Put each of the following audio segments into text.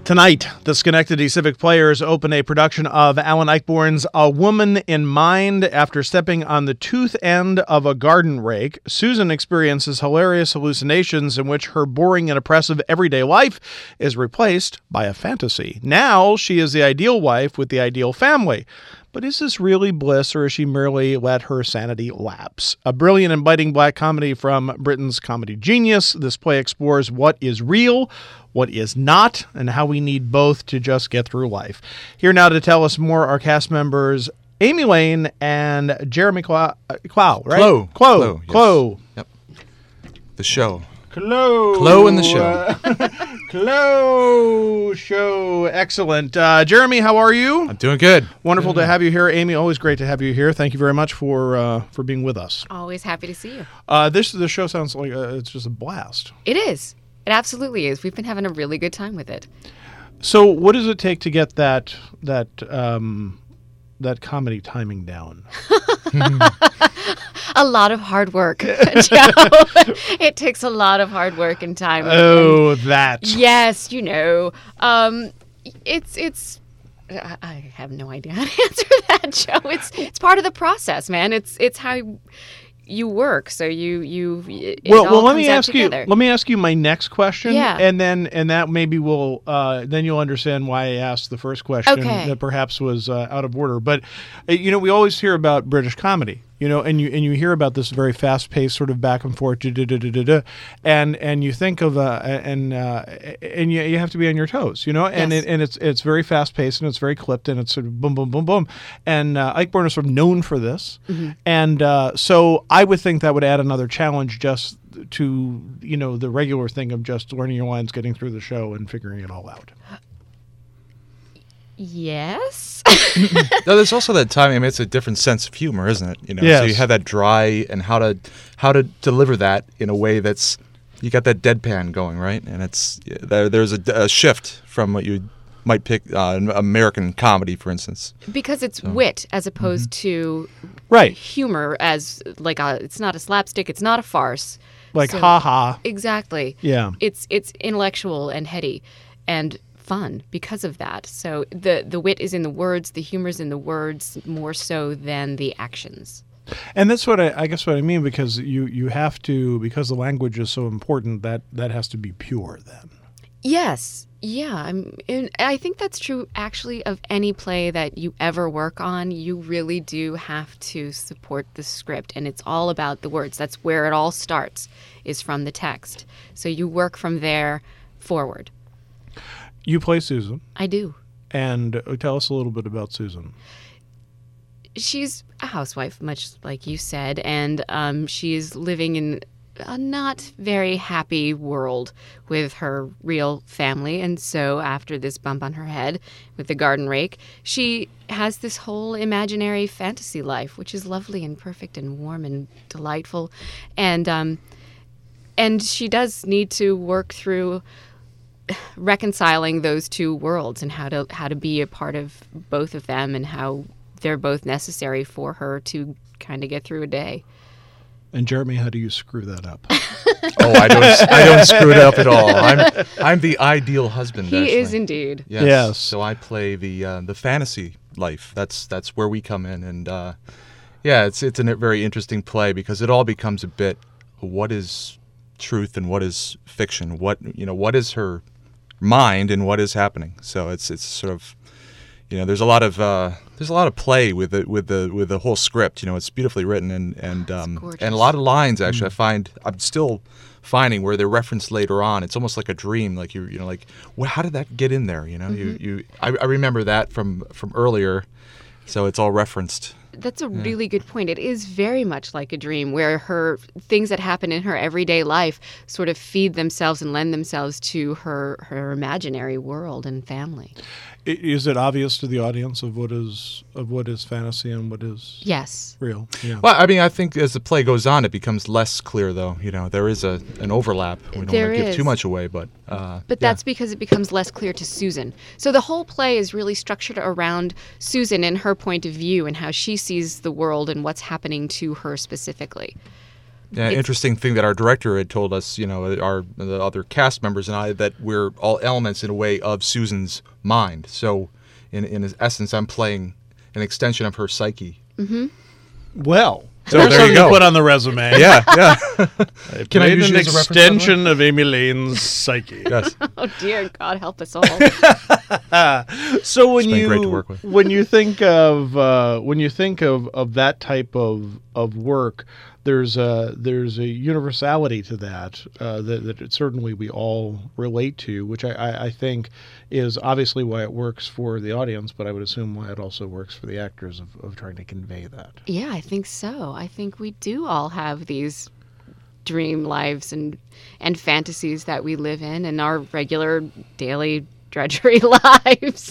Tonight, the Schenectady Civic Players open a production of Alan Ayckbourn's A Woman in Mind. After stepping on the tooth end of a garden rake, Susan experiences hilarious hallucinations in which her boring and oppressive everyday life is replaced by a fantasy. Now, she is the ideal wife with the ideal family. But is this really bliss, or is she merely let her sanity lapse? A brilliant and biting black comedy from Britain's comedy genius, this play explores what is real, what is not, and how we need both to just get through life. Here now to tell us more are cast members Amy Lane and Jeremy Clow, right? Clow. Yep. The show. Clow in the show. Clow show. Excellent. Jeremy, how are you? I'm doing good. Wonderful to have you here. Amy, always great to have you here. Thank you very much for being with us. Always happy to see you. The show sounds like it's just a blast. It is. It absolutely is. We've been having a really good time with it. So what does it take to get that comedy timing down? A lot of hard work, Joe. It takes a lot of hard work and time. Oh, that. Yes, you know. It's. I have no idea how to answer that, Joe. It's part of the process, man. It's how you work. So well, let me ask you. Let me ask you my next question. Yeah. And that maybe will then you'll understand why I asked the first question that perhaps was out of order. But we always hear about British comedy. And you hear about this very fast-paced sort of back and forth, and you think of and you have to be on your toes, and yes. it's very fast-paced and it's very clipped and it's sort of boom, boom, boom, boom, and Ayckbourn is sort of known for this, and so I would think that would add another challenge just to the regular thing of just learning your lines, getting through the show, and figuring it all out. Yes. No, there's also that timing. I mean, it's a different sense of humor, isn't it? Yes. So you have that dry and how to deliver that in a way that's you got that deadpan going, right? And there's a shift from what you might pick American comedy, for instance, because it's wit as opposed to humor. As it's not a slapstick, it's not a farce. Ha ha. Exactly. Yeah. It's intellectual and heady, and fun because of that. So the wit is in the words, the humor's in the words more so than the actions. And that's what I guess what I mean, because you have to, because the language is so important, that has to be pure then. Yes. Yeah. And I think that's true actually of any play that you ever work on. You really do have to support the script, and it's all about the words. That's where it all starts, is from the text. So you work from there forward. You play Susan. I do. And tell us a little bit about Susan. She's a housewife, much like you said, and she's living in a not very happy world with her real family. And so after this bump on her head with the garden rake, she has this whole imaginary fantasy life, which is lovely and perfect and warm and delightful. And she does need to work through reconciling those two worlds and how to be a part of both of them, and how they're both necessary for her to kind of get through a day. And Jeremy, how do you screw that up? I don't screw it up at all. I'm the ideal husband. He actually is indeed. Yes. So I play the fantasy life. That's where we come in, and it's a very interesting play because it all becomes a bit what is truth and what is fiction. What is her mind and what is happening. So it's sort of there's a lot of play with the whole script. It's beautifully written and a lot of lines actually. I'm still finding where they're referenced later on. It's almost like a dream. Like how did that get in there? I remember that from earlier. So it's all referenced. That's a really good point. It is very much like a dream, where her things that happen in her everyday life sort of feed themselves and lend themselves to her imaginary world and family. Is it obvious to the audience of what is fantasy and what is real? Yeah. Well, I mean, I think as the play goes on, it becomes less clear, though. There is an overlap. We don't want to give too much away, but that's because it becomes less clear to Susan. So the whole play is really structured around Susan and her point of view and how she sees the world and what's happening to her specifically. Yeah, interesting thing that our director had told us, the other cast members and I, that we're all elements in a way of Susan's mind. So, in essence, I'm playing an extension of her psyche. Well, So there's there you something to go. put on the resume. Yeah. Can I use an you as a reference, by the way? extension of Amy Lane's psyche? Yes. Oh dear God, help us all. So when It's been you great to work with. when you think of that type of work, there's a universality to that that certainly we all relate to, which I think is obviously why it works for the audience, but I would assume why it also works for the actors of trying to convey that. Yeah, I think so. I think we do all have these dream lives and fantasies that we live in our regular daily drudgery lives.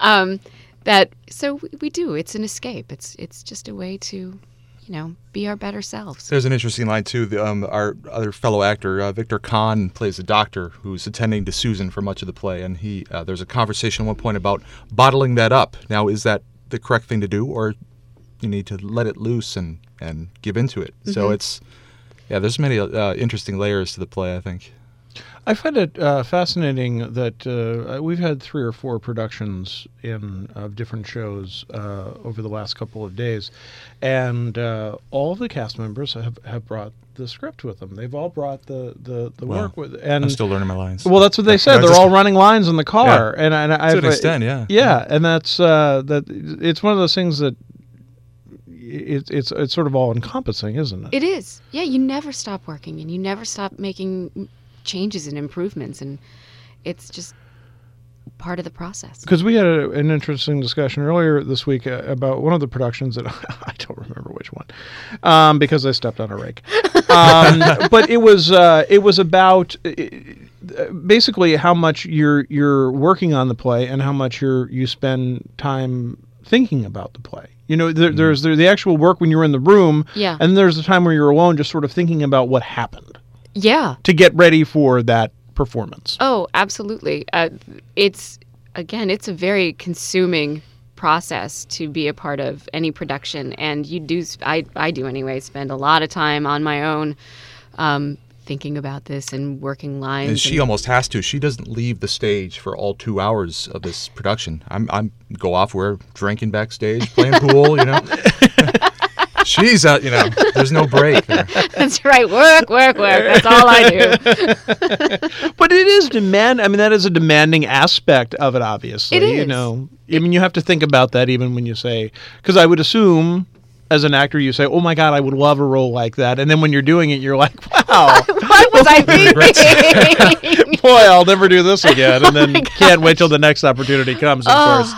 So we do. It's an escape. It's just a way to, be our better selves. There's an interesting line, too. Our other fellow actor, Victor Kahn, plays a doctor who's attending to Susan for much of the play, and there's a conversation at one point about bottling that up. Now, is that the correct thing to do, or you need to let it loose and give into it? So there's many interesting layers to the play, I think. I find it fascinating that we've had 3 or 4 productions of different shows over the last couple of days, and all of the cast members have brought the script with them. They've all brought the work with, and I'm still learning my lines. well, that's what they said. They're all running lines in the car, and to an extent, yeah. Yeah, and that's that. It's one of those things that it's sort of all encompassing, isn't it? It is. Yeah, you never stop working and you never stop making changes and improvements, and it's just part of the process. Because we had an interesting discussion earlier this week about one of the productions that I don't remember which one, because I stepped on a rake. But it was about basically how much you're working on the play and how much you spend time thinking about the play. There's the actual work when you're in the room, Yeah. and there's the time where you're alone, just sort of thinking about what happened Yeah. to get ready for that performance. Oh, absolutely. It's a very consuming process to be a part of any production, and I do anyway, spend a lot of time on my own thinking about this and working lines. And she almost has to. She doesn't leave the stage for all 2 hours of this production. I'm go off, we're drinking backstage, playing pool, She's out, there's no break there. That's right. Work. That's all I do. But it is that is a demanding aspect of it, obviously. It is. You have to think about that even when you say, because I would assume as an actor you say, oh my God, I would love a role like that. And then when you're doing it, you're like, wow. What was I thinking? Boy, I'll never do this again. And then can't wait till the next opportunity comes, of course.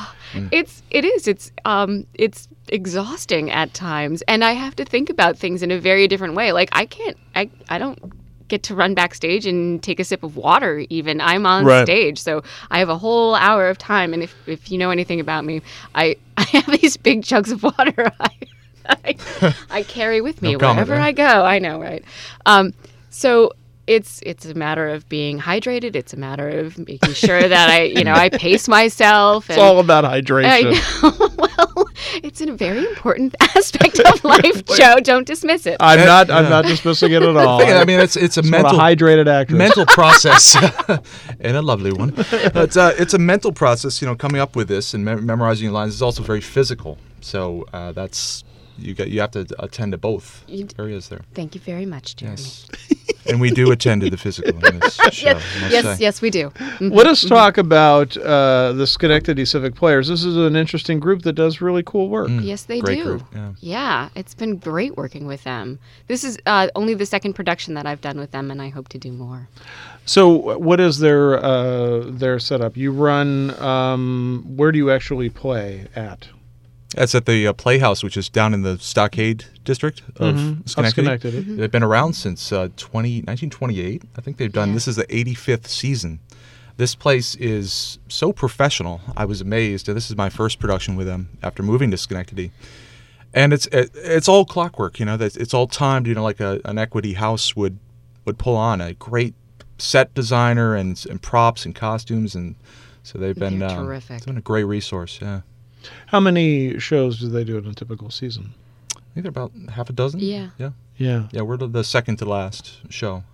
It's exhausting at times, and I have to think about things in a very different way. Like I don't get to run backstage and take a sip of water even. I'm on stage, so I have a whole hour of time, and if you know anything about me, I have these big jugs of water I carry with me wherever I go. I know, right? So it's a matter of being hydrated. It's a matter of making sure that I pace myself. It's all about hydration. Well, it's a very important aspect of life, Joe. Don't dismiss it. I'm not dismissing it at all. It's a mental hydrated actress. mental process, and a lovely one. But it's a mental process. Coming up with this and memorizing lines is also very physical. So that's. You have to attend to both areas there. Thank you very much, Jeremy. Yes. And we do attend to the physical in this show, I must say. Yes, we do. Let us talk about the Schenectady Civic Players. This is an interesting group that does really cool work. Yes, they Great do. group, Yeah, it's been great working with them. This is only the second production that I've done with them, and I hope to do more. So what is their setup? You run, where do you actually play at? That's at the Playhouse, which is down in the Stockade district of Schenectady. They've been around since 1928. I think they've done, this is the 85th season. This place is so professional. I was amazed. This is my first production with them after moving to Schenectady. And it's all clockwork, it's all timed, like an Equity house would pull on. A great set designer and props and costumes. And so they've been terrific. It's been a great resource, yeah. How many shows do they do in a typical season? I think they're about half a dozen. Yeah. Yeah. Yeah. Yeah, we're the second to last show.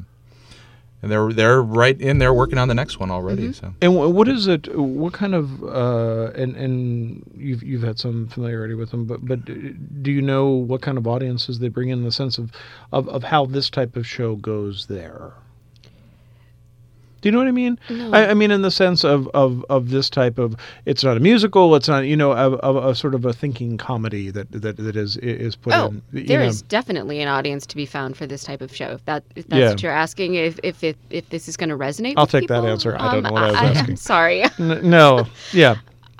And they're right in there working on the next one already. So. And what is it? What kind of and you've had some familiarity with them, but do you know what kind of audiences they bring in the sense of how this type of show goes there? Do you know what I mean? No. I mean, in the sense of this type of, it's not a musical, it's not, a sort of a thinking comedy that is put in. There is definitely an audience to be found for this type of show. If that's what you're asking, if this is going to resonate. I'll with take people, that answer. I don't know what I was asking. I'm sorry. No, yeah.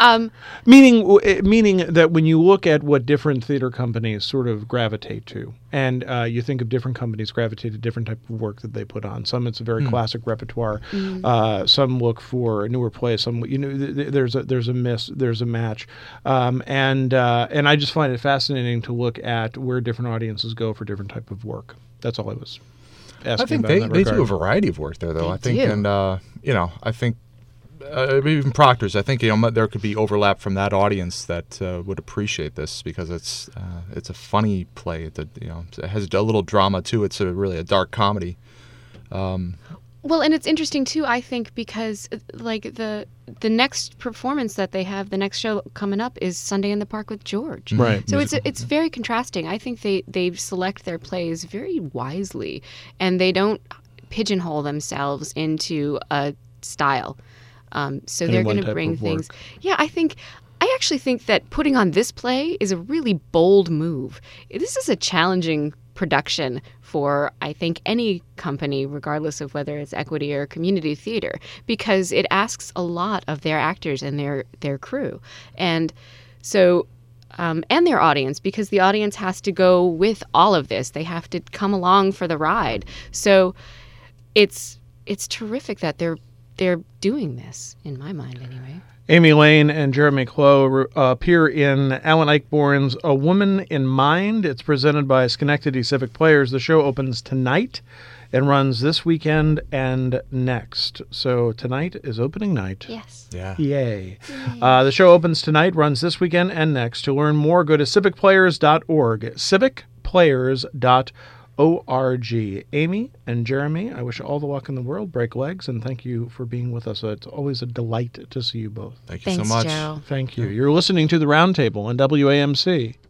Meaning that when you look at what different theater companies sort of gravitate to, and you think of different companies gravitate to different type of work that they put on. Some it's a very classic repertoire. Some look for newer plays. Some there's a match, and I just find it fascinating to look at where different audiences go for different type of work. That's all I was asking. I think about in that they do regard. a variety of work there, though. They I think, do. and I think. Even Proctor's, I think there could be overlap from that audience that would appreciate this because it's a funny play. It has a little drama too. It's really a dark comedy. Well, and it's interesting too, I think, because like the next performance that they have, the next show coming up is Sunday in the Park with George. Right. So it's very contrasting. I think they select their plays very wisely, and they don't pigeonhole themselves into a style. So Any they're one going to type bring of things. work. Yeah, I actually think that putting on this play is a really bold move. This is a challenging production for, I think, any company, regardless of whether it's equity or community theater, because it asks a lot of their actors and their crew. And so and their audience, because the audience has to go with all of this. They have to come along for the ride. So it's terrific that they're doing this, in my mind anyway. Amy Lane and Jeremy Clough appear in Alan Ayckbourn's A Woman in Mind. It's presented by Schenectady Civic Players. The show opens tonight and runs this weekend and next. So tonight is opening night. Yes. Yeah. Yay. The show opens tonight, runs this weekend and next. To learn more, go to civicplayers.org. Civicplayers.org. Amy and Jeremy, I wish you all the luck in the world. Break legs, and thank you for being with us. It's always a delight to see you both. Thank you Thanks, so much. Joe. Thank you. You're listening to The Roundtable on WAMC.